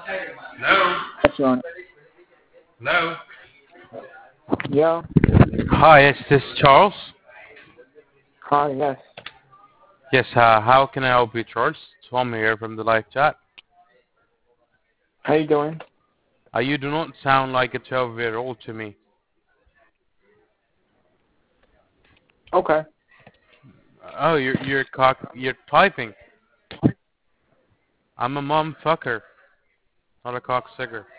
Hello? Yes, Ron. Hello? Yeah. Hi, is this Charles? Hi, yes. Yes, how can I help you, Charles? Tom here from the live chat. How you doing? You do not sound like a 12-year-old to me. Okay. Oh, you're typing. I'm a mom fucker, not a cocksucker.